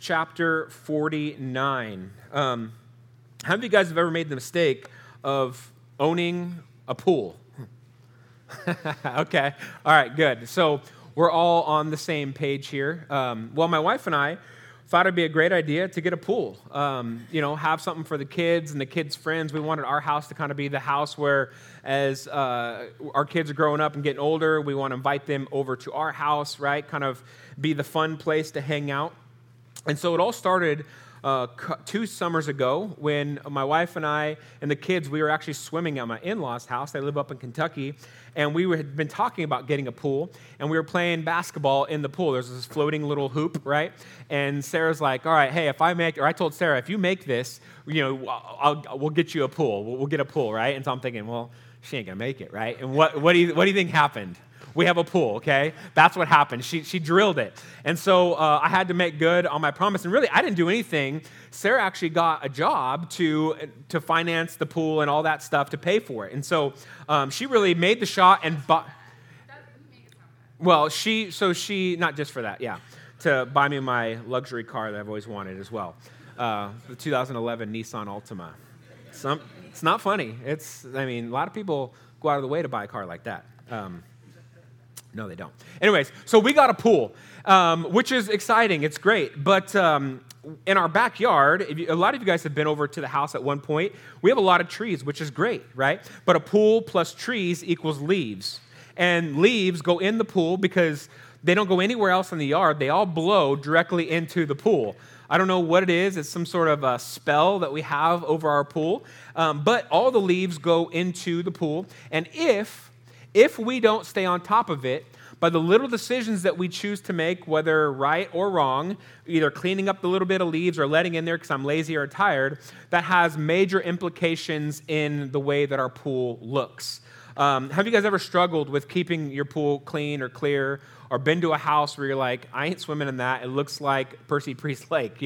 chapter 49. How many of you guys have ever made the mistake of owning a pool? Okay, all right, good. So we're all on the same page here. Well, my wife and I thought it'd be a great idea to get a pool. Have something for the kids and the kids' friends. We wanted our house to kind of be the house where, as our kids are growing up and getting older, we want to invite them over to our house, right? Kind of be the fun place to hang out. And so it all started 2 summers ago when my wife and I and the kids, we were actually swimming at my in-laws' house. They live up in Kentucky. And we had been talking about getting a pool, and we were playing basketball in the pool. There's this floating little hoop, right? And Sarah's like, all right, hey, I told Sarah, if you make this, we'll get you a pool. We'll get a pool, right? And so I'm thinking, well, she ain't gonna make it, right? And what do you think happened? We have a pool, okay? That's what happened. She drilled it. And so I had to make good on my promise. And really, I didn't do anything. Sarah actually got a job to finance the pool and all that stuff to pay for it. And so she really made the shot and bought. Well, she not just for that, yeah, to buy me my luxury car that I've always wanted as well, the 2011 Nissan Altima. It's not funny. A lot of people go out of the way to buy a car like that. No, they don't. Anyways, so we got a pool, which is exciting. It's great. But in our backyard, a lot of you guys have been over to the house at one point. We have a lot of trees, which is great, right? But a pool plus trees equals leaves. And leaves go in the pool because they don't go anywhere else in the yard. They all blow directly into the pool. I don't know what it is. It's some sort of a spell that we have over our pool. But all the leaves go into the pool. And if we don't stay on top of it, by the little decisions that we choose to make, whether right or wrong, either cleaning up the little bit of leaves or letting in there because I'm lazy or tired, that has major implications in the way that our pool looks. Have you guys ever struggled with keeping your pool clean or clear, or been to a house where you're like, I ain't swimming in that. It looks like Percy Priest Lake,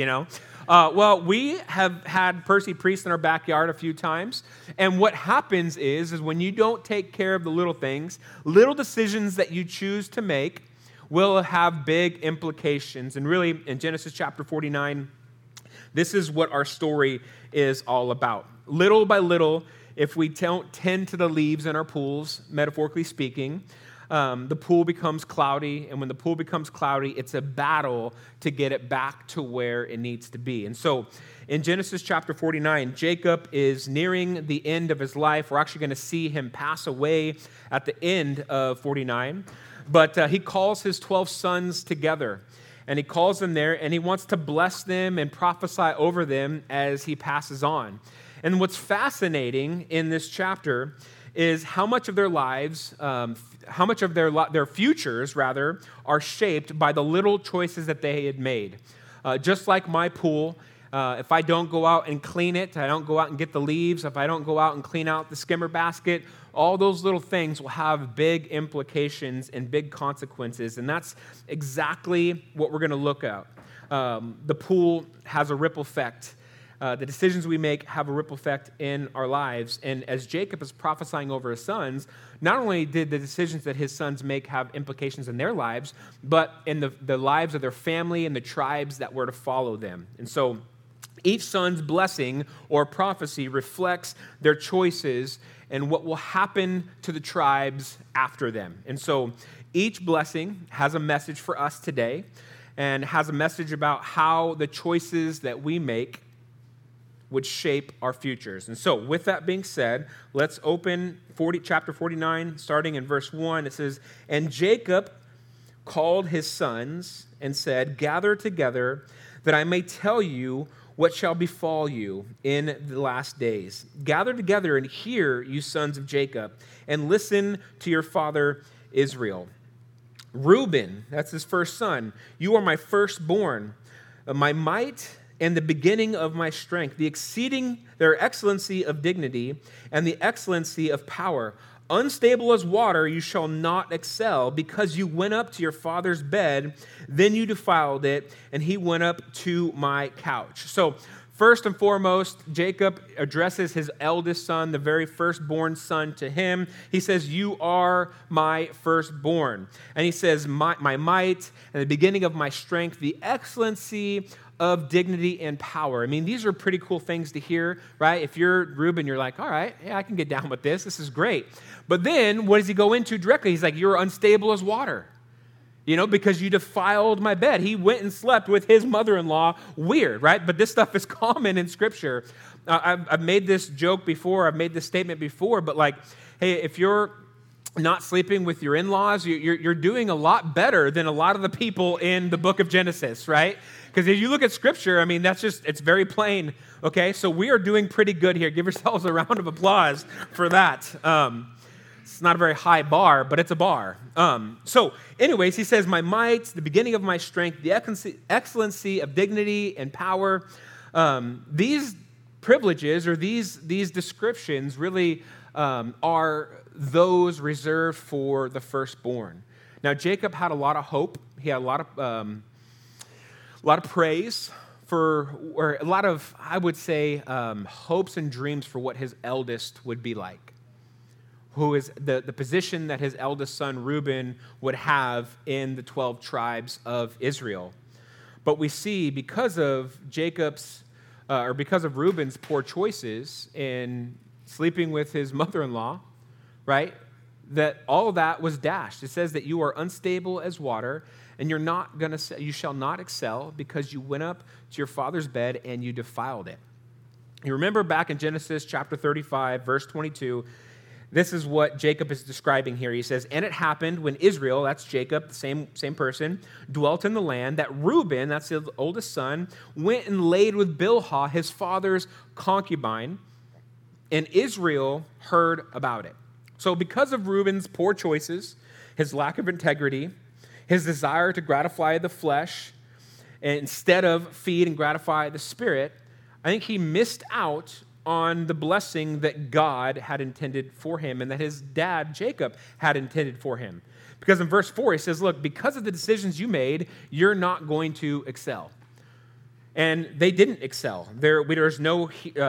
Well, we have had Percy Priest in our backyard a few times, and what happens is when you don't take care of the little things, little decisions that you choose to make will have big implications. And really, in Genesis chapter 49, this is what our story is all about. Little by little, if we don't tend to the leaves in our pools, metaphorically speaking, the pool becomes cloudy, and when the pool becomes cloudy, it's a battle to get it back to where it needs to be. And so in Genesis chapter 49, Jacob is nearing the end of his life. We're actually going to see him pass away at the end of 49. But he calls his 12 sons together, and he calls them there, and he wants to bless them and prophesy over them as he passes on. And what's fascinating in this chapter is how much of their lives, how much of their futures, rather, are shaped by the little choices that they had made. Just like my pool, if I don't go out and clean it, I don't go out and get the leaves, if I don't go out and clean out the skimmer basket, all those little things will have big implications and big consequences, and that's exactly what we're going to look at. The pool has a ripple effect. The decisions we make have a ripple effect in our lives. And as Jacob is prophesying over his sons, not only did the decisions that his sons make have implications in their lives, but in the lives of their family and the tribes that were to follow them. And so each son's blessing or prophecy reflects their choices and what will happen to the tribes after them. And so each blessing has a message for us today and has a message about how the choices that we make would shape our futures. And so, with that being said, let's open chapter 49, starting in verse 1. It says, "And Jacob called his sons and said, 'Gather together, that I may tell you what shall befall you in the last days. Gather together and hear, you sons of Jacob, and listen to your father Israel. Reuben,'" that's his first son, "'you are my firstborn, my might and the beginning of my strength, their excellency of dignity and the excellency of power. Unstable as water, you shall not excel, because you went up to your father's bed, then you defiled it, and he went up to my couch." So first and foremost, Jacob addresses his eldest son, the very firstborn son, to him. He says, "You are my firstborn." And he says, my might and the beginning of my strength, the excellency of dignity and power. I mean, these are pretty cool things to hear, right? If you're Reuben, you're like, all right, yeah, I can get down with this. This is great. But then what does he go into directly? He's like, you're unstable as water, because you defiled my bed. He went and slept with his mother-in-law. Weird, right? But this stuff is common in Scripture. I've made this joke before. I've made this statement before. But like, hey, if you're not sleeping with your in-laws, you're doing a lot better than a lot of the people in the book of Genesis, right? Because if you look at Scripture, I mean, it's very plain, okay? So we are doing pretty good here. Give yourselves a round of applause for that. It's not a very high bar, but it's a bar. So anyways, he says, my might, the beginning of my strength, the excellency of dignity and power. These privileges or these descriptions really are those reserved for the firstborn. Now, Jacob had a lot of hope. He had a lot of praise or a lot of, I would say, hopes and dreams for what his eldest would be like, who is the position that his eldest son Reuben would have in the 12 tribes of Israel. But we see because of Reuben's poor choices in sleeping with his mother-in-law, right, that all of that was dashed. It says that you are unstable as water, and you shall not excel because you went up to your father's bed and you defiled it. You remember back in Genesis chapter 35, verse 22, this is what Jacob is describing here. He says, and it happened when Israel, that's Jacob, the same person, dwelt in the land, that Reuben, that's his oldest son, went and laid with Bilhah, his father's concubine, and Israel heard about it. So because of Reuben's poor choices, his lack of integrity, his desire to gratify the flesh instead of feed and gratify the spirit, I think he missed out on the blessing that God had intended for him and that his dad, Jacob, had intended for him. Because in verse 4, he says, look, because of the decisions you made, you're not going to excel. And they didn't excel. There's no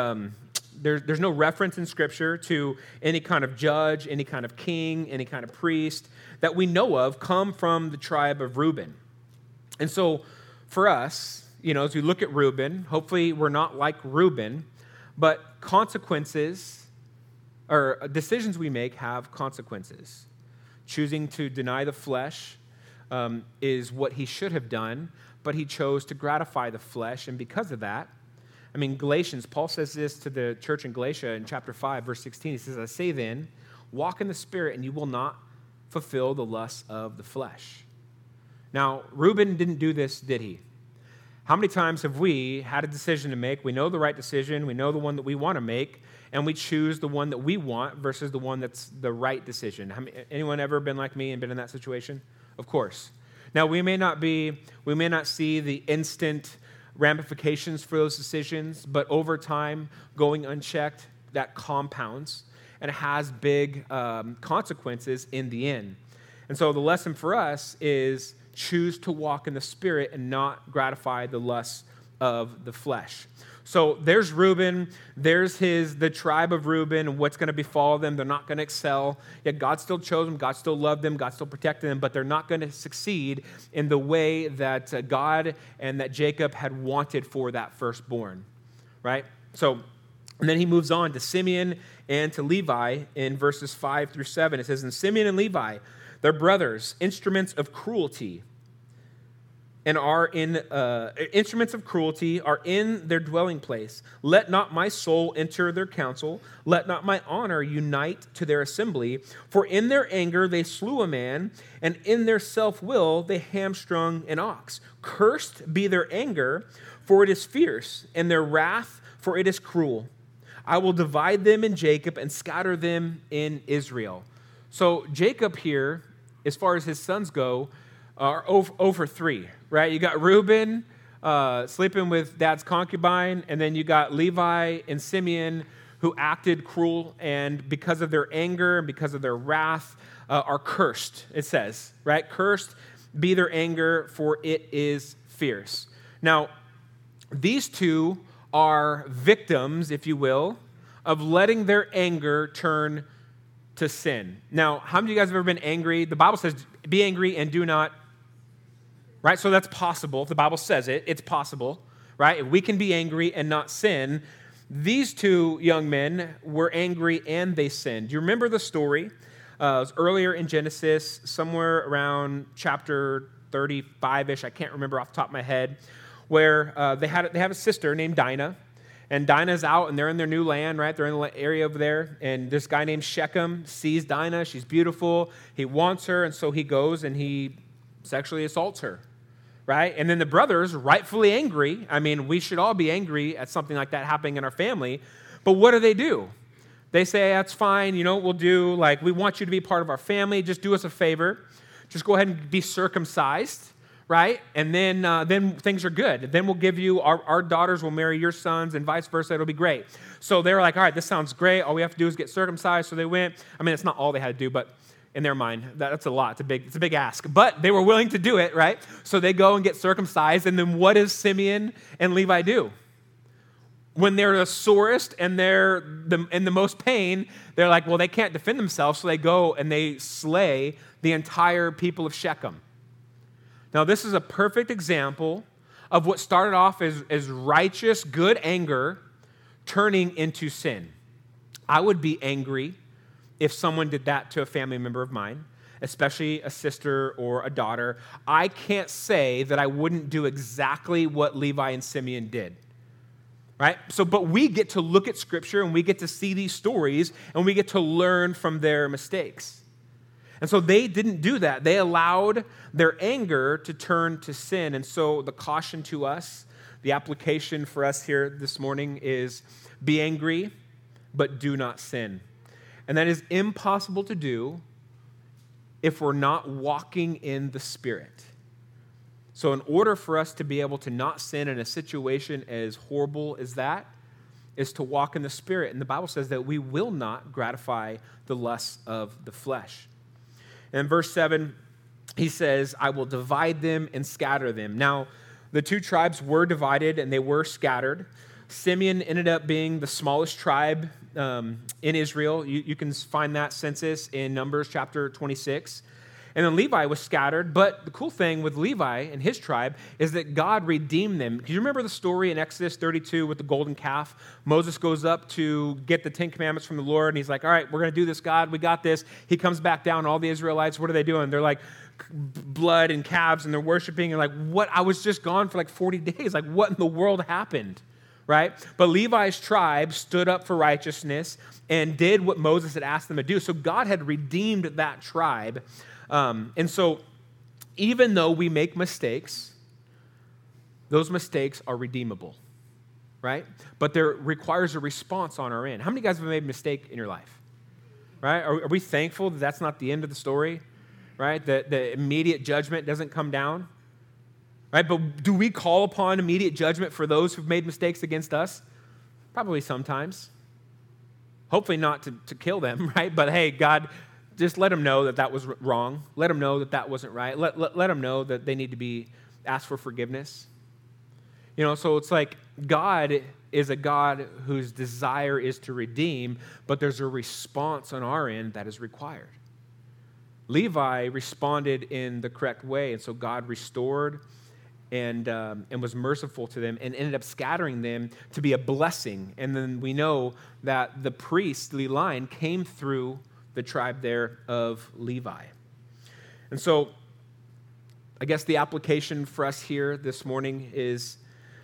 reference in Scripture to any kind of judge, any kind of king, any kind of priest that we know of come from the tribe of Reuben. And so for us, as we look at Reuben, hopefully we're not like Reuben, but consequences or decisions we make have consequences. Choosing to deny the flesh is what he should have done, but he chose to gratify the flesh, and because of that, Galatians, Paul says this to the church in Galatia in chapter 5, verse 16. He says, I say then, walk in the Spirit, and you will not fulfill the lusts of the flesh. Now, Reuben didn't do this, did he? How many times have we had a decision to make? We know the right decision. We know the one that we want to make, and we choose the one that we want versus the one that's the right decision. Anyone ever been like me and been in that situation? Of course. Now, we may not see the instant ramifications for those decisions, but over time, going unchecked, that compounds, and it has big consequences in the end. And so the lesson for us is choose to walk in the Spirit and not gratify the lusts of the flesh. So there's Reuben, there's the tribe of Reuben, and what's going to befall them. They're not going to excel. Yet God still chose them, God still loved them, God still protected them, but they're not going to succeed in the way that God and that Jacob had wanted for that firstborn, right? So, and then he moves on to Simeon and to Levi in verses 5 through 7. It says, and Simeon and Levi, their brothers, instruments of cruelty, are in their dwelling place. Let not my soul enter their council. Let not my honor unite to their assembly. For in their anger they slew a man, and in their self-will they hamstrung an ox. Cursed be their anger, for it is fierce, and their wrath, for it is cruel. I will divide them in Jacob and scatter them in Israel. So Jacob here, as far as his sons go, are over 3, right? You got Reuben sleeping with dad's concubine, and then you got Levi and Simeon who acted cruel, and because of their anger and because of their wrath are cursed, it says, right? Cursed be their anger, for it is fierce. Now, these two are victims, if you will, of letting their anger turn to sin. Now, how many of you guys have ever been angry? The Bible says, be angry and do not, right? So that's possible. If the Bible says it, it's possible. right? If we can be angry and not sin, these two young men were angry and they sinned. Do you remember the story? It was earlier in Genesis, somewhere around chapter 35-ish, I can't remember off the top of my head, where they have a sister named Dinah, and Dinah's out, and they're in their new land, right? They're in the area over there, and this guy named Shechem sees Dinah. She's beautiful. He wants her, and so he goes and he sexually assaults her, right? And then the brothers, rightfully angry. I mean, we should all be angry at something like that happening in our family, but what do? They say, that's fine, you know what we'll do? Like, we want you to be part of our family. Just do us a favor. Just go ahead and be circumcised, right? And then things are good. Then we'll give you, our daughters will marry your sons and vice versa. It'll be great. So they were like, all right, this sounds great. All we have to do is get circumcised. So they went. I mean, it's not all they had to do, but in their mind, that's a lot. It's a big ask. But they were willing to do it, right? So they go and get circumcised. And then what does Simeon and Levi do? When they're the sorest and they're in the most pain, they're like, well, they can't defend themselves. So they go and they slay the entire people of Shechem. Now, this is a perfect example of what started off as righteous, good anger turning into sin. I would be angry if someone did that to a family member of mine, especially a sister or a daughter. I can't say that I wouldn't do exactly what Levi and Simeon did, right? But we get to look at Scripture and we get to see these stories and we get to learn from their mistakes. And so they didn't do that. They allowed their anger to turn to sin. And so the caution to us, the application for us here this morning is be angry, but do not sin. And that is impossible to do if we're not walking in the Spirit. So in order for us to be able to not sin in a situation as horrible as that, is to walk in the Spirit. And the Bible says that we will not gratify the lusts of the flesh. And in verse 7, he says, I will divide them and scatter them. Now, the two tribes were divided and they were scattered. Simeon ended up being the smallest tribe in Israel. You can find that census in Numbers chapter 26. And then Levi was scattered. But the cool thing with Levi and his tribe is that God redeemed them. Do you remember the story in Exodus 32 with the golden calf? Moses goes up to get the 10 Commandments from the Lord, and he's like, all right, we're going to do this, God. We got this. He comes back down. All the Israelites, what are they doing? They're like blood and calves, and they're worshiping. And like, what? I was just gone for like 40 days. Like, what in the world happened? Right? But Levi's tribe stood up for righteousness and did what Moses had asked them to do. So God had redeemed that tribe. And so even though we make mistakes, those mistakes are redeemable, right? But there requires a response on our end. How many of you guys have made a mistake in your life, right? Are we thankful that that's not the end of the story, right? That the immediate judgment doesn't come down, right? But do we call upon immediate judgment for those who've made mistakes against us? Probably sometimes. Hopefully not to kill them, right? But hey, God, just let them know that that was wrong. Let them know that that wasn't right. Let them know that they need to be asked for forgiveness. You know, so it's like God is a God whose desire is to redeem, but there's a response on our end that is required. Levi responded in the correct way, and so God restored and was merciful to them and ended up scattering them to be a blessing. And then we know that the priestly line came through the tribe there of Levi. And so I guess the application for us here this morning is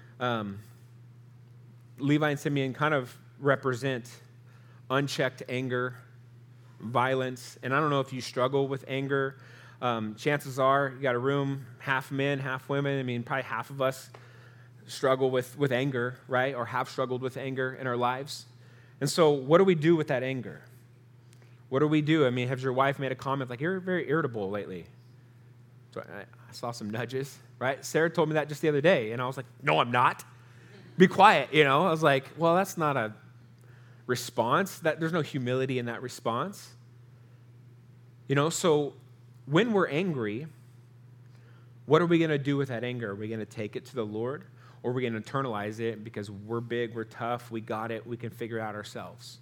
Levi and Simeon kind of represent unchecked anger, violence. And I don't know if you struggle with anger. Chances are you got a room, half men, half women. I mean, probably half of us struggle with anger, right? Or have struggled with anger in our lives. And so what do we do with that anger? What do we do? I mean, has your wife made a comment like, you're very irritable lately? So I saw some nudges, right? Sarah told me that just the other day, and I was like, no, I'm not. Be quiet, you know? I was like, well, that's not a response. There's no humility in that response. You know, so when we're angry, what are we going to do with that anger? Are we going to take it to the Lord, or are we going to internalize it because we're big, we're tough, we got it, we can figure it out ourselves?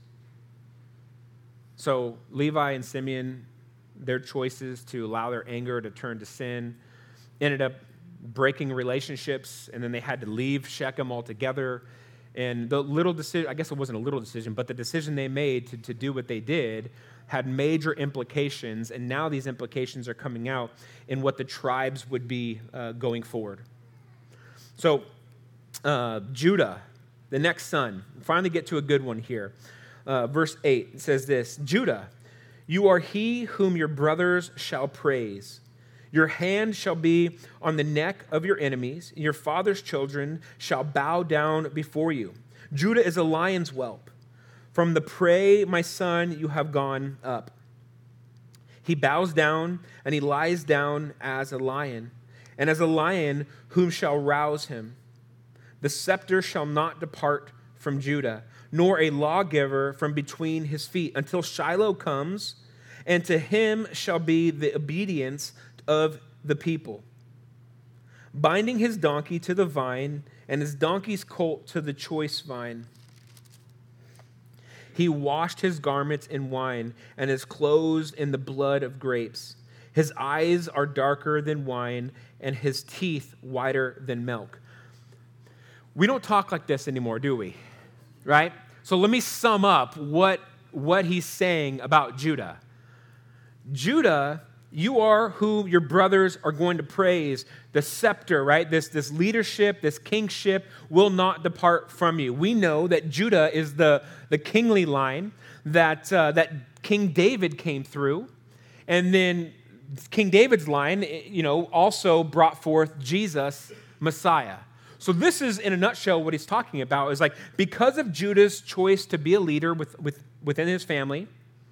So Levi and Simeon, their choices to allow their anger to turn to sin ended up breaking relationships, and then they had to leave Shechem altogether. And the little decision, I guess it wasn't a little decision, but the decision they made to do what they did had major implications, and now these implications are coming out in what the tribes would be going forward. So Judah, the next son, finally get to a good one here. Verse 8, it says this, Judah, you are he whom your brothers shall praise. Your hand shall be on the neck of your enemies, and your father's children shall bow down before you. Judah is a lion's whelp. From the prey, my son, you have gone up. He bows down, and he lies down as a lion, and as a lion, whom shall rouse him? The scepter shall not depart from Judah, nor a lawgiver from between his feet, until Shiloh comes, and to him shall be the obedience of the people, binding his donkey to the vine, and his donkey's colt to the choice vine. He washed his garments in wine, and his clothes in the blood of grapes. His eyes are darker than wine, and his teeth whiter than milk. We don't talk like this anymore, do we? Right? So let me sum up what he's saying about Judah. Judah, you are who your brothers are going to praise. The scepter, right? This leadership, this kingship will not depart from you. We know that Judah is the kingly line that King David came through. And then King David's line, also brought forth Jesus, Messiah. So this is, in a nutshell, what he's talking about is like, because of Judah's choice to be a leader within his family,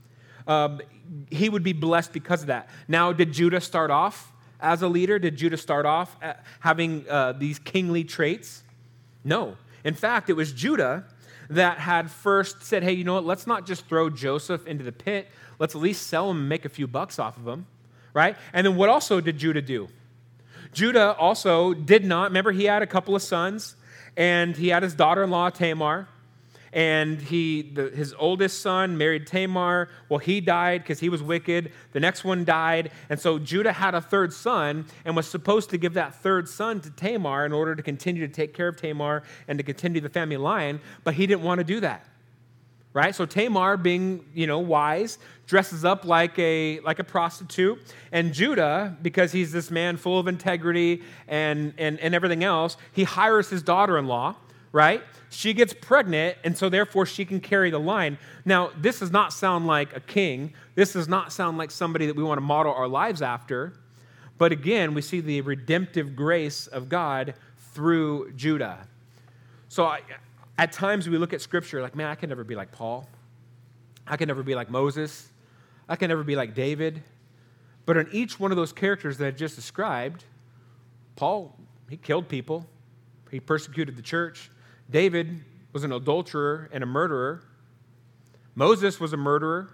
he would be blessed because of that. Now, did Judah start off as a leader? Did Judah start off having these kingly traits? No. In fact, it was Judah that had first said, hey, you know what? Let's not just throw Joseph into the pit. Let's at least sell him and make a few bucks off of him, right? And then what also did Judah do? Judah also did not, remember he had a couple of sons, and he had his daughter-in-law Tamar, and his oldest son married Tamar. Well, he died because he was wicked. The next one died, and so Judah had a third son and was supposed to give that third son to Tamar in order to continue to take care of Tamar and to continue the family line, but he didn't want to do that. Right? So Tamar, being, wise, dresses up like a prostitute. And Judah, because he's this man full of integrity and everything else, he hires his daughter-in-law, right? She gets pregnant, and so therefore she can carry the line. Now, this does not sound like a king. This does not sound like somebody that we want to model our lives after. But again, we see the redemptive grace of God through Judah. So at times we look at Scripture like, man, I can never be like Paul. I can never be like Moses. I can never be like David. But in each one of those characters that I just described, Paul, he killed people. He persecuted the church. David was an adulterer and a murderer. Moses was a murderer.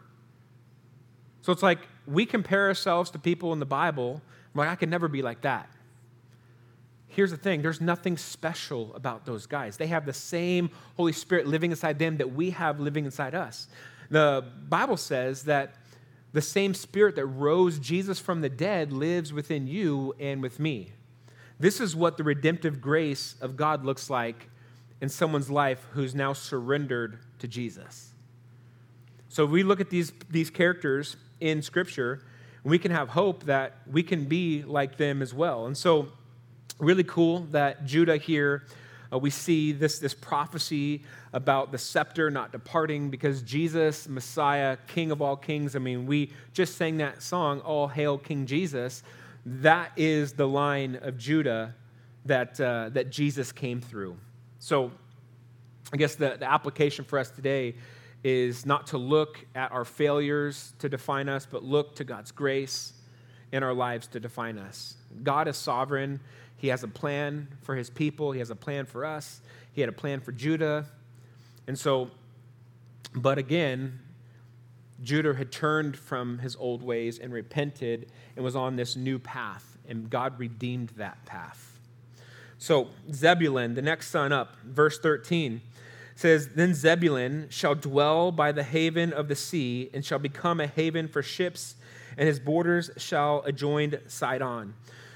So it's like we compare ourselves to people in the Bible. I'm like, I can never be like that. Here's the thing, there's nothing special about those guys. They have the same Holy Spirit living inside them that we have living inside us. The Bible says that the same Spirit that rose Jesus from the dead lives within you and with me. This is what the redemptive grace of God looks like in someone's life who's now surrendered to Jesus. So we look at these characters in Scripture, and we can have hope that we can be like them as well. And so really cool that Judah here, we see this prophecy about the scepter not departing because Jesus, Messiah, King of all kings. I mean, we just sang that song, All Hail King Jesus. That is the line of Judah that Jesus came through. So I guess the application for us today is not to look at our failures to define us, but look to God's grace in our lives to define us. God is sovereign. He has a plan for his people. He has a plan for us. He had a plan for Judah. And so, but again, Judah had turned from his old ways and repented and was on this new path, and God redeemed that path. So Zebulun, the next son up, verse 13, says, Then Zebulun shall dwell by the haven of the sea and shall become a haven for ships, and his borders shall adjoin Sidon.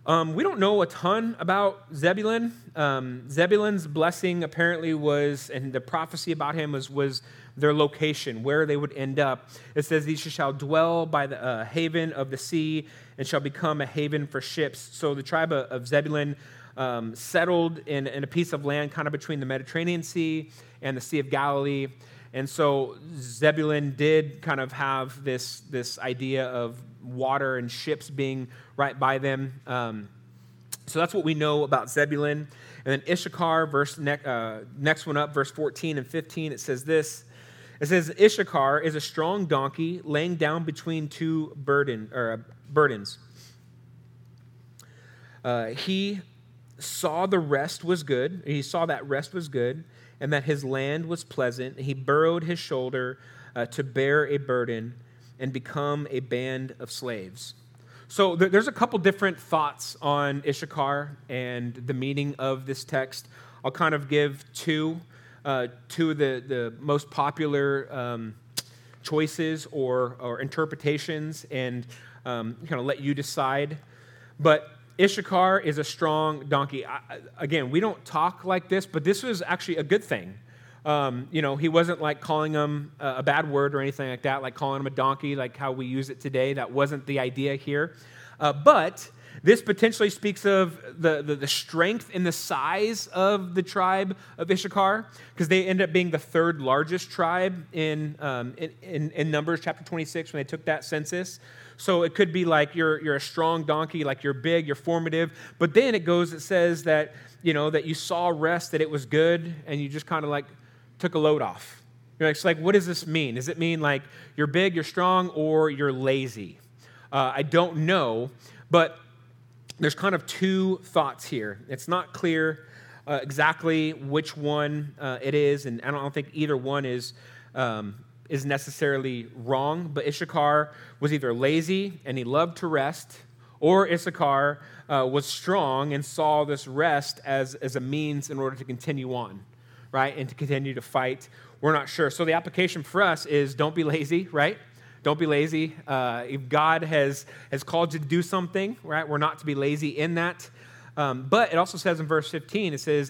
We don't know a ton about Zebulun. Zebulun's blessing apparently was, and the prophecy about him was their location, where they would end up. It says, these shall dwell by the haven of the sea and shall become a haven for ships. So the tribe of Zebulun settled in a piece of land kind of between the Mediterranean Sea and the Sea of Galilee. And so Zebulun did kind of have this idea of water and ships being right by them. So that's what we know about Zebulun. And then Issachar, next one up, verse 14 and 15, it says this. It says, Issachar is a strong donkey laying down between two burdens. He saw the rest was good. He saw that rest was good, and that his land was pleasant. He burrowed his shoulder to bear a burden and become a band of slaves. So there's a couple different thoughts on Issachar and the meaning of this text. I'll kind of give two of the most popular choices or interpretations and kind of let you decide. But Issachar is a strong donkey. Again, we don't talk like this, but this was actually a good thing. He wasn't like calling him a bad word or anything like that, like calling him a donkey, like how we use it today. That wasn't the idea here. But this potentially speaks of the strength and the size of the tribe of Issachar, because they end up being the third largest tribe in Numbers chapter 26 when they took that census. So it could be like you're a strong donkey, like you're big, you're formative. But then it says that, that you saw rest, that it was good, and you just kind of like took a load off. It's like, what does this mean? Does it mean like you're big, you're strong, or you're lazy? I don't know, but there's kind of two thoughts here. It's not clear exactly which one it is, and I don't think either one is necessarily wrong, but Issachar was either lazy and he loved to rest, or Issachar was strong and saw this rest as a means in order to continue on, right, and to continue to fight. We're not sure. So the application for us is don't be lazy, right? Don't be lazy. If God has called you to do something, right, we're not to be lazy in that. But it also says in verse 15, it says,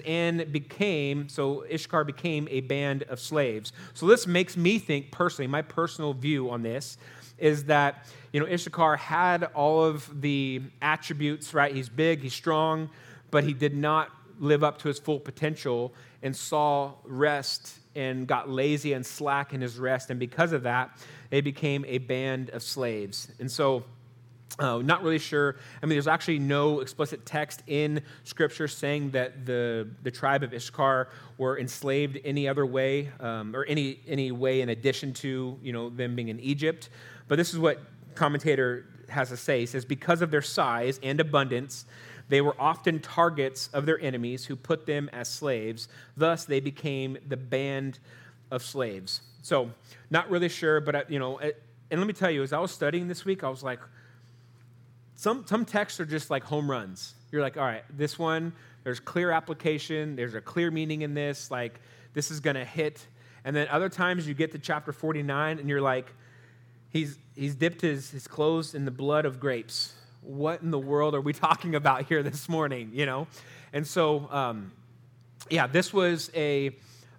so Issachar became a band of slaves. So this makes me think personally, my personal view on this is that, Issachar had all of the attributes, right? He's big, he's strong, but he did not live up to his full potential and saw rest and got lazy and slack in his rest. And because of that, they became a band of slaves. And so, not really sure. There's actually no explicit text in Scripture saying that the tribe of Issachar were enslaved any other way, or any way in addition to them being in Egypt. But this is what commentator has to say. He says, because of their size and abundance, they were often targets of their enemies who put them as slaves. Thus, they became the band of slaves. So, not really sure, but and let me tell you, as I was studying this week, I was like, some texts are just like home runs. You're like, all right, this one, there's clear application, there's a clear meaning in this, like this is going to hit. And then other times you get to chapter 49 and you're like, he's dipped his clothes in the blood of grapes. What in the world are we talking about here this morning, And so, this was a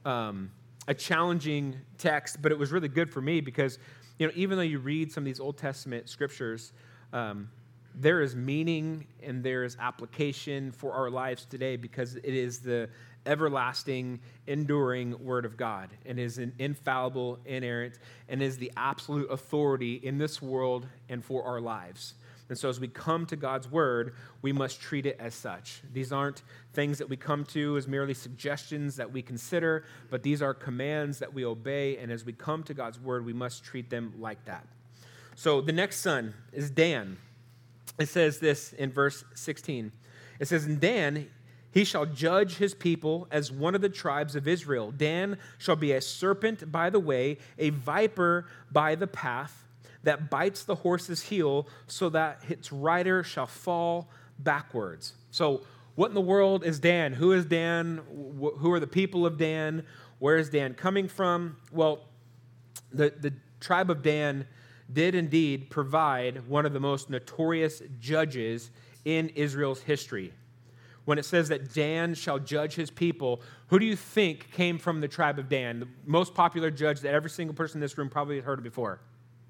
challenging text, but it was really good for me because, even though you read some of these Old Testament scriptures, there is meaning and there is application for our lives today because it is the everlasting, enduring Word of God and is an infallible, inerrant, and is the absolute authority in this world and for our lives. And so as we come to God's Word, we must treat it as such. These aren't things that we come to as merely suggestions that we consider, but these are commands that we obey, and as we come to God's Word, we must treat them like that. So the next son is Dan. It says this in verse 16. It says, "In Dan he shall judge his people as one of the tribes of Israel. Dan shall be a serpent by the way, a viper by the path, that bites the horse's heel so that its rider shall fall backwards." So what in the world is Dan? Who is Dan? Who are the people of Dan? Where is Dan coming from? Well, the tribe of Dan did indeed provide one of the most notorious judges in Israel's history. When it says that Dan shall judge his people, who do you think came from the tribe of Dan? The most popular judge that every single person in this room probably heard of before.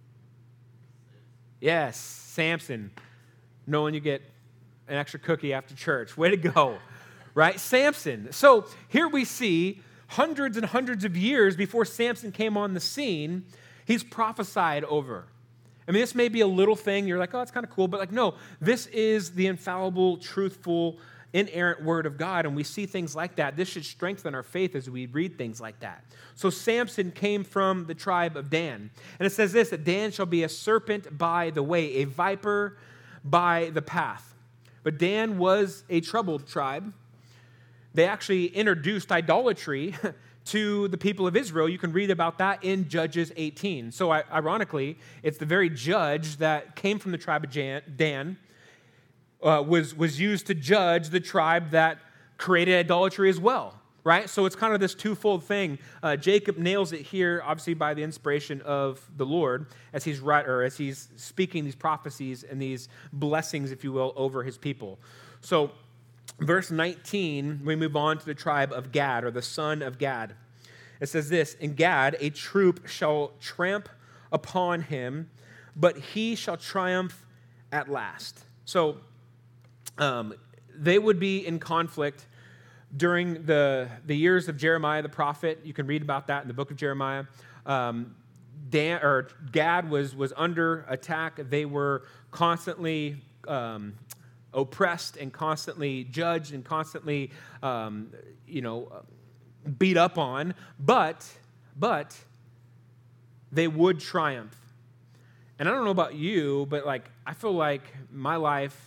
Yes, Samson. Knowing you get an extra cookie after church. Way to go, right? Samson. So here we see hundreds and hundreds of years before Samson came on the scene, he's prophesied over. I mean, this may be a little thing. You're like, oh, it's kind of cool. But like, no, this is the infallible, truthful, inerrant word of God. And we see things like that. This should strengthen our faith as we read things like that. So Samson came from the tribe of Dan. And it says this, that Dan shall be a serpent by the way, a viper by the path. But Dan was a troubled tribe. They actually introduced idolatry to the people of Israel. You can read about that in Judges 18. So ironically, it's the very judge that came from the tribe of Dan was used to judge the tribe that created idolatry as well, right? So it's kind of this twofold thing. Jacob nails it here, obviously by the inspiration of the Lord, as he's speaking these prophecies and these blessings, if you will, over his people. So verse 19, we move on to the tribe of Gad, or the son of Gad. It says this, in Gad, a troop shall tramp upon him, but he shall triumph at last. So they would be in conflict during the years of Jeremiah the prophet. You can read about that in the book of Jeremiah. Gad was under attack. They were constantly oppressed and constantly judged and constantly, beat up on. But they would triumph. And I don't know about you, but like I feel like my life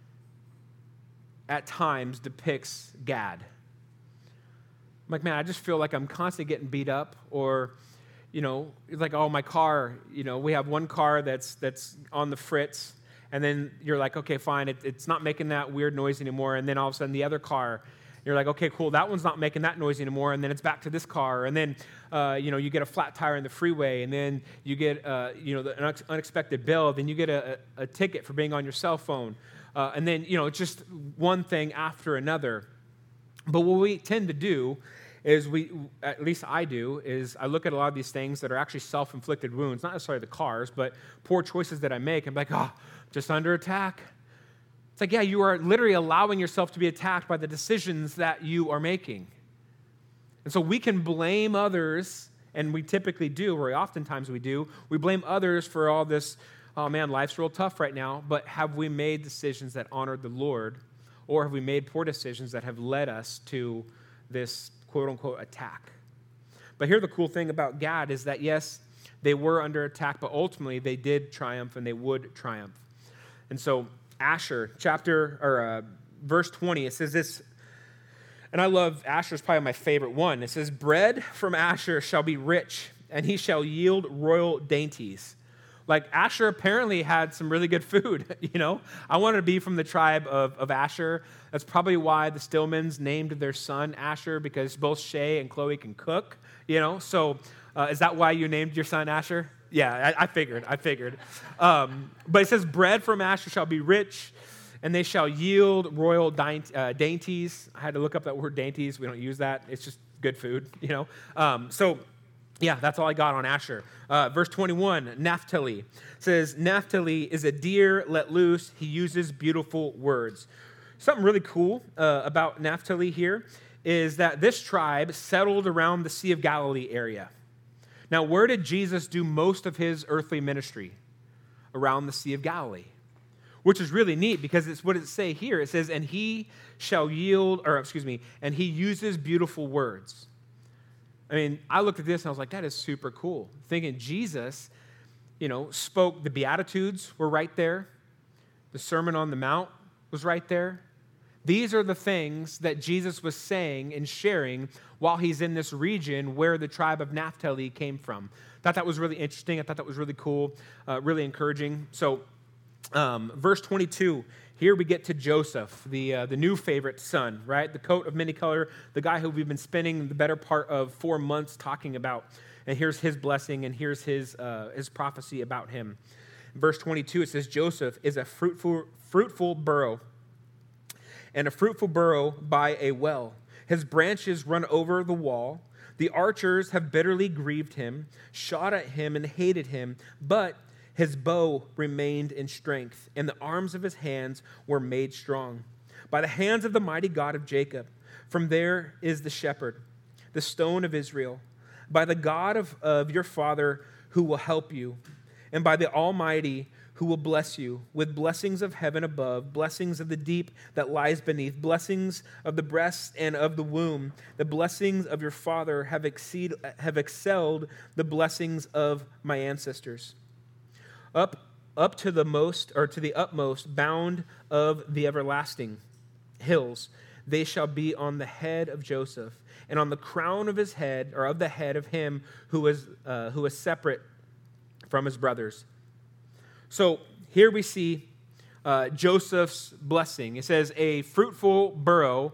at times depicts Gad. I'm like, man, I just feel like I'm constantly getting beat up, or, it's like, oh, my car, we have one car that's on the fritz, and then you're like, okay, fine, it's not making that weird noise anymore, and then all of a sudden the other car, you're like, okay, cool, that one's not making that noise anymore, and then it's back to this car, and then, you get a flat tire in the freeway, and then you get, an unexpected bill, then you get a ticket for being on your cell phone, and then, it's just one thing after another. But what we tend to do is at least I do, is I look at a lot of these things that are actually self-inflicted wounds, not necessarily the cars, but poor choices that I make. I'm like, oh, just under attack. It's like, yeah, you are literally allowing yourself to be attacked by the decisions that you are making. And so we can blame others, and we typically do, or oftentimes we do. We blame others for all this, oh man, life's real tough right now, but have we made decisions that honored the Lord? Or have we made poor decisions that have led us to this quote-unquote attack? But here the cool thing about Gad is that, yes, they were under attack, but ultimately they did triumph and they would triumph. And so Asher, verse 20, it says this, and I love Asher's probably my favorite one. It says, bread from Asher shall be rich, and he shall yield royal dainties. Like, Asher apparently had some really good food, I wanted to be from the tribe of Asher. That's probably why the Stillmans named their son Asher, because both Shay and Chloe can cook, So is that why you named your son Asher? Yeah, I figured. But it says, bread from Asher shall be rich, and they shall yield royal dainties. I had to look up that word dainties. We don't use that. It's just good food, Yeah, that's all I got on Asher. Verse 21, Naphtali says, Naphtali is a deer let loose. He uses beautiful words. Something really cool about Naphtali here is that this tribe settled around the Sea of Galilee area. Now, where did Jesus do most of his earthly ministry? Around the Sea of Galilee, which is really neat because it's what does it say here? It says, and he uses beautiful words. I mean, I looked at this and I was like, that is super cool. Thinking Jesus, spoke, the Beatitudes were right there. The Sermon on the Mount was right there. These are the things that Jesus was saying and sharing while he's in this region where the tribe of Naphtali came from. I thought that was really interesting. I thought that was really cool, really encouraging. So verse 22, here we get to Joseph, the new favorite son, right? The coat of many color, the guy who we've been spending the better part of 4 months talking about. And here's his blessing, and here's his prophecy about him. Verse 22, it says, Joseph is a fruitful burrow. and a fruitful burrow by a well. His branches run over the wall. The archers have bitterly grieved him, shot at him, and hated him. But his bow remained in strength, and the arms of his hands were made strong. By the hands of the mighty God of Jacob, from there is the shepherd, the stone of Israel. By the God of your father who will help you, and by the Almighty who will bless you with blessings of heaven above, blessings of the deep that lies beneath, blessings of the breast and of the womb. The blessings of your father have excelled the blessings of my ancestors. Up to the utmost bound of the everlasting hills, they shall be on the head of Joseph, and on the crown of his head, or of the head of him who was separate from his brothers. So here we see Joseph's blessing. It says a fruitful burrow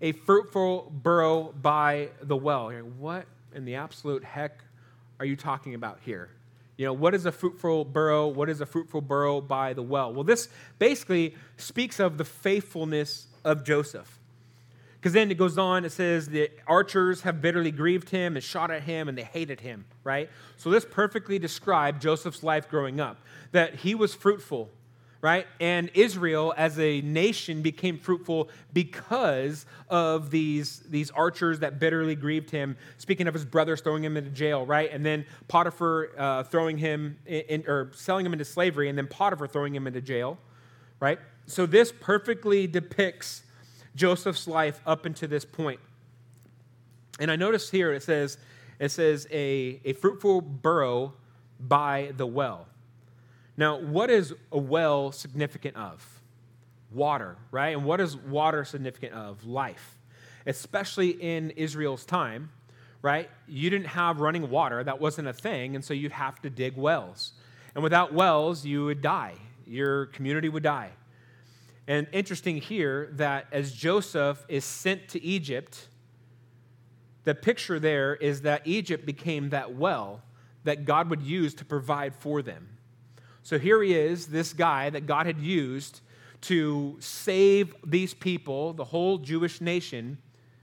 by the well. What in the absolute heck are you talking about here? What is a fruitful burrow? What is a fruitful burrow by the well? Well, this basically speaks of the faithfulness of Joseph. Because then it goes on, it says the archers have bitterly grieved him and shot at him and they hated him, right? So this perfectly described Joseph's life growing up, that he was fruitful, right? And Israel as a nation became fruitful because of these archers that bitterly grieved him, speaking of his brothers throwing him into jail, right? And then Potiphar throwing him or selling him into slavery, and then Potiphar throwing him into jail, right? So this perfectly depicts Joseph's life up until this point. And I notice here it says a fruitful burrow by the well. Now, what is a well significant of? Water, right? And what is water significant of? Life. Especially in Israel's time, right? You didn't have running water. That wasn't a thing, and so you'd have to dig wells. And without wells, you would die. Your community would die. And interesting here that as Joseph is sent to Egypt, the picture there is that Egypt became that well that God would use to provide for them. So here he is, this guy that God had used to save these people, the whole Jewish nation,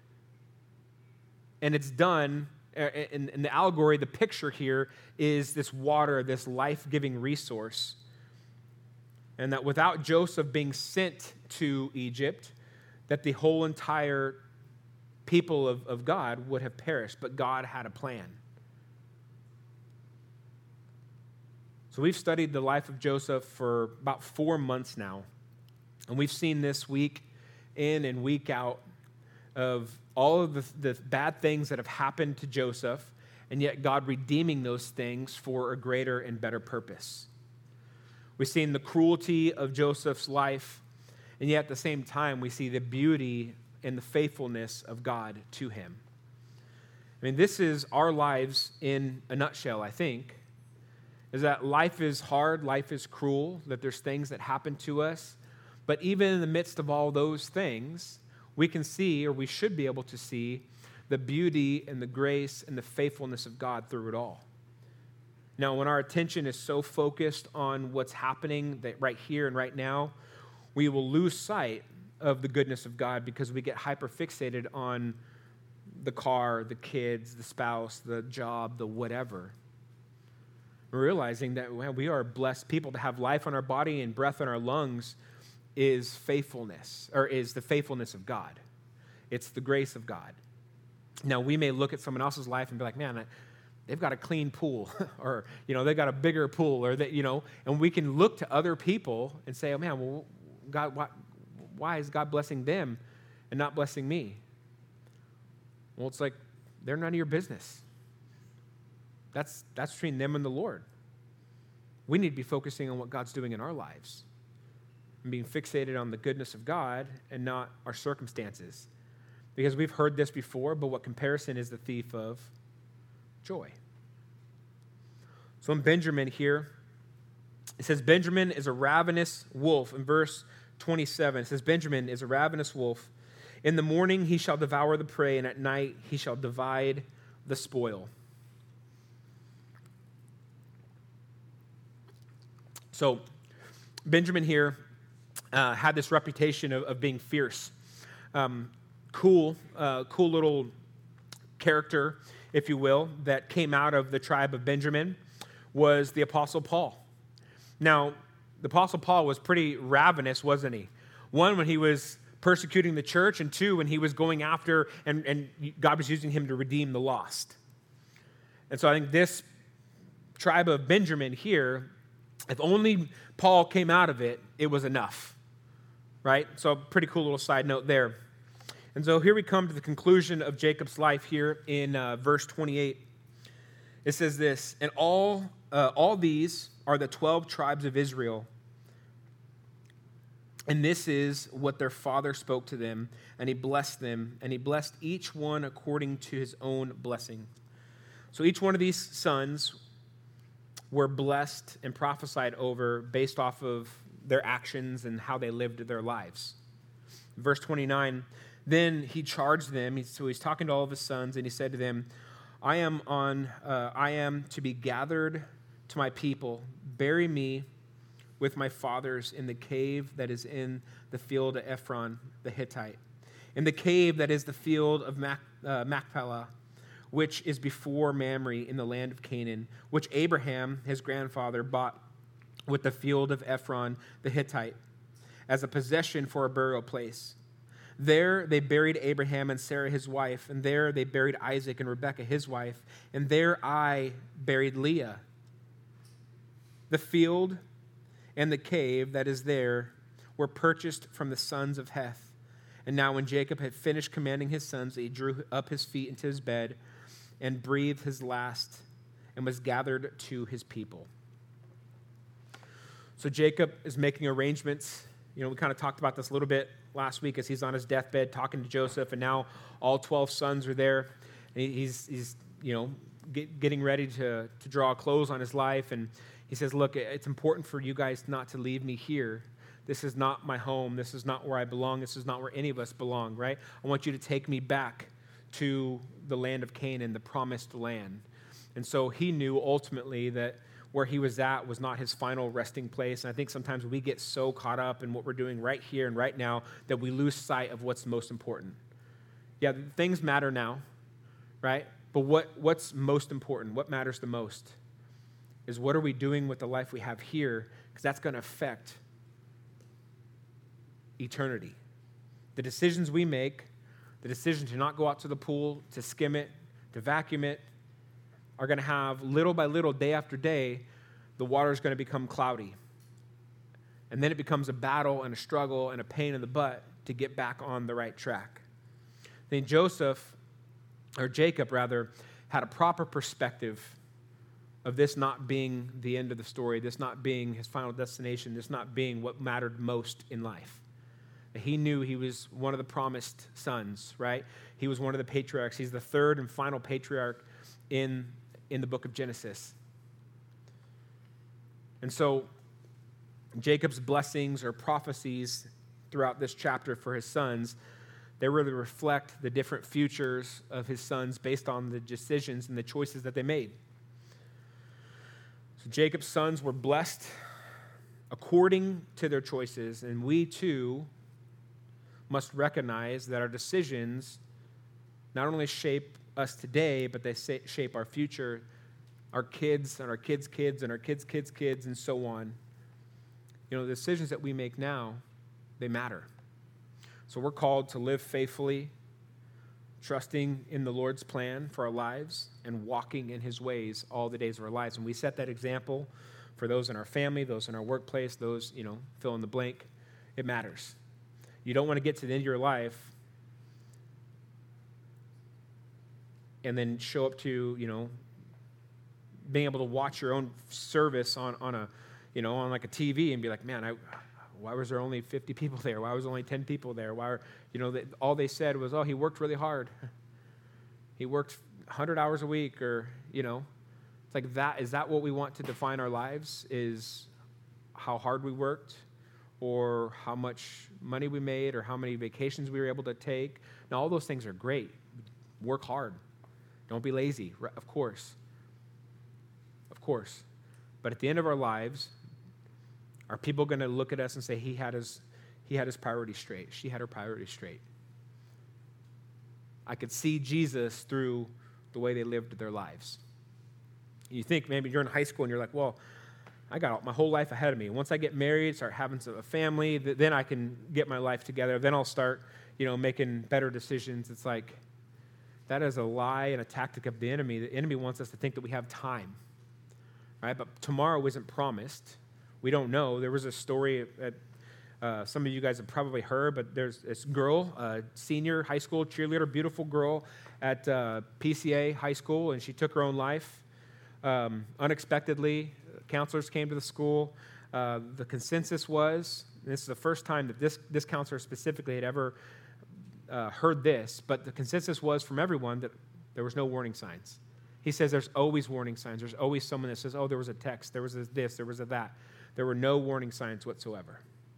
and it's done, in the allegory, the picture here is this water, this life-giving resource. And that without Joseph being sent to Egypt, that the whole entire people of God would have perished, but God had a plan. So we've studied the life of Joseph for about 4 months now, and we've seen this week in and week out of all of the bad things that have happened to Joseph, and yet God redeeming those things for a greater and better purpose. We've seen the cruelty of Joseph's life, and yet at the same time, we see the beauty and the faithfulness of God to him. I mean, this is our lives in a nutshell, I think, is that life is hard, life is cruel, that there's things that happen to us, but even in the midst of all those things, we can see, or we should be able to see, the beauty and the grace and the faithfulness of God through it all. Now, when our attention is so focused on what's happening right here and right now, we will lose sight of the goodness of God because we get hyper-fixated on the car, the kids, the spouse, the job, the whatever. We're realizing that we are blessed people. To have life on our body and breath in our lungs is faithfulness, or is the faithfulness of God. It's the grace of God. Now, we may look at someone else's life and be like, man, they've got a clean pool, or, they've got a bigger pool, or that, and we can look to other people and say, oh man, well, God, why is God blessing them and not blessing me? Well, it's like, they're none of your business. That's between them and the Lord. We need to be focusing on what God's doing in our lives and being fixated on the goodness of God and not our circumstances. Because we've heard this before, but what comparison is the thief of joy. So in Benjamin here, it says Benjamin is a ravenous wolf. In verse 27, it says Benjamin is a ravenous wolf. In the morning he shall devour the prey, and at night he shall divide the spoil. So Benjamin here had this reputation of being fierce. cool little character, if you will, that came out of the tribe of Benjamin was the Apostle Paul. Now, the Apostle Paul was pretty ravenous, wasn't he? One, when he was persecuting the church, and two, when he was going after, and God was using him to redeem the lost. And so I think this tribe of Benjamin here, if only Paul came out of it, it was enough, right? So pretty cool little side note there. And so here we come to the conclusion of Jacob's life here in verse 28. It says this, and all these are the 12 tribes of Israel, and this is what their father spoke to them, and he blessed them, and he blessed each one according to his own blessing. So each one of these sons were blessed and prophesied over based off of their actions and how they lived their lives. Verse 29, then he charged them, so he's talking to all of his sons, and he said to them, I am to be gathered to my people. Bury me with my fathers in the cave that is in the field of Ephron the Hittite, in the cave that is the field of Machpelah, which is before Mamre in the land of Canaan, which Abraham, his grandfather, bought with the field of Ephron the Hittite as a possession for a burial place. There they buried Abraham and Sarah his wife, and there they buried Isaac and Rebekah his wife, and there I buried Leah. The field and the cave that is there were purchased from the sons of Heth. And now when Jacob had finished commanding his sons, he drew up his feet into his bed and breathed his last and was gathered to his people. So Jacob is making arrangements. We kind of talked about this a little bit last week as he's on his deathbed talking to Joseph, and now all 12 sons are there. And he's getting ready to draw a close on his life, and he says, look, it's important for you guys not to leave me here. This is not my home. This is not where I belong. This is not where any of us belong, right? I want you to take me back to the land of Canaan, the promised land. And so he knew ultimately that where he was at was not his final resting place. And I think sometimes we get so caught up in what we're doing right here and right now that we lose sight of what's most important. Yeah, things matter now, right? But what's most important, what matters the most, is what are we doing with the life we have here, because that's going to affect eternity. The decisions we make, the decision to not go out to the pool, to skim it, to vacuum it, are going to have little by little, day after day, the water is going to become cloudy. And then it becomes a battle and a struggle and a pain in the butt to get back on the right track. Then Jacob, had a proper perspective of this not being the end of the story, this not being his final destination, this not being what mattered most in life. He knew he was one of the promised sons, right? He was one of the patriarchs. He's the third and final patriarch in the book of Genesis. And so Jacob's blessings or prophecies throughout this chapter for his sons, they really reflect the different futures of his sons based on the decisions and the choices that they made. So Jacob's sons were blessed according to their choices, and we too must recognize that our decisions not only shape us today, but they shape our future, our kids and our kids' kids and our kids' kids' kids, and so on. The decisions that we make now, they matter. So we're called to live faithfully, trusting in the Lord's plan for our lives and walking in his ways all the days of our lives. And we set that example for those in our family, those in our workplace, those, fill in the blank. It matters. You don't want to get to the end of your life and then show up to, being able to watch your own service on like a TV and be like, man, why was there only 50 people there? Why was there only 10 people there? Why, all they said was, oh, he worked really hard. He worked 100 hours a week, or, it's like that. Is that what we want to define our lives? Is how hard we worked, or how much money we made, or how many vacations we were able to take? Now, all those things are great. Work hard. Don't be lazy, of course. Of course. But at the end of our lives, are people going to look at us and say, he had his priorities straight, she had her priorities straight? I could see Jesus through the way they lived their lives. You think maybe you're in high school and you're like, well, I got my whole life ahead of me. Once I get married, start having a family, then I can get my life together. Then I'll start, making better decisions. It's like, that is a lie and a tactic of the enemy. The enemy wants us to think that we have time, right? But tomorrow isn't promised. We don't know. There was a story that some of you guys have probably heard, but there's this girl, senior high school cheerleader, beautiful girl at PCA High School, and she took her own life unexpectedly. Counselors came to the school. The consensus was, and this is the first time that this counselor specifically had ever heard this, but the consensus was from everyone that there was no warning signs. He says there's always warning signs. There's always someone that says, oh, there was a text, there was a this, there was a that. There were no warning signs whatsoever.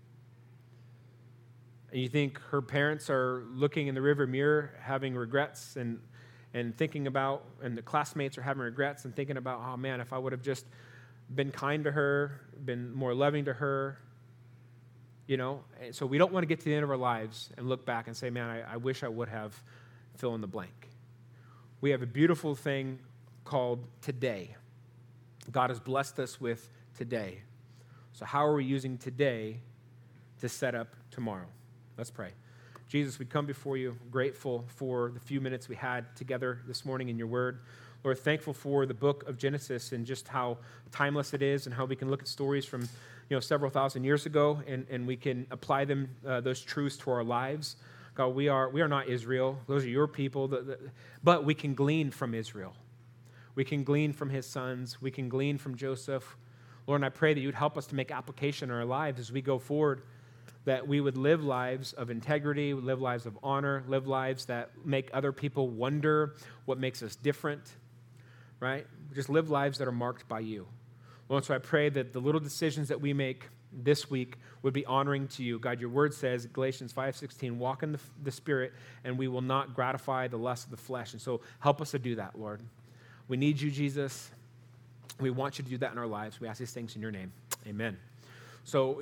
And you think her parents are looking in the rearview mirror, having regrets and thinking about, and the classmates are having regrets and thinking about, oh man, if I would have just been kind to her, been more loving to her, And so we don't want to get to the end of our lives and look back and say, man, I wish I would have fill in the blank. We have a beautiful thing called today. God has blessed us with today. So how are we using today to set up tomorrow? Let's pray. Jesus, we come before you grateful for the few minutes we had together this morning in your word. Lord, thankful for the book of Genesis and just how timeless it is and how we can look at stories from several thousand years ago and we can apply them, those truths to our lives. God, we are not Israel. Those are your people, but we can glean from Israel. We can glean from his sons. We can glean from Joseph. Lord, and I pray that you would help us to make application in our lives as we go forward, that we would live lives of integrity, live lives of honor, live lives that make other people wonder what makes us different, right? Just live lives that are marked by you. Lord, so I pray that the little decisions that we make this week would be honoring to you. God, your word says, Galatians 5:16, walk in the Spirit, and we will not gratify the lust of the flesh. And so help us to do that, Lord. We need you, Jesus. We want you to do that in our lives. We ask these things in your name. Amen. So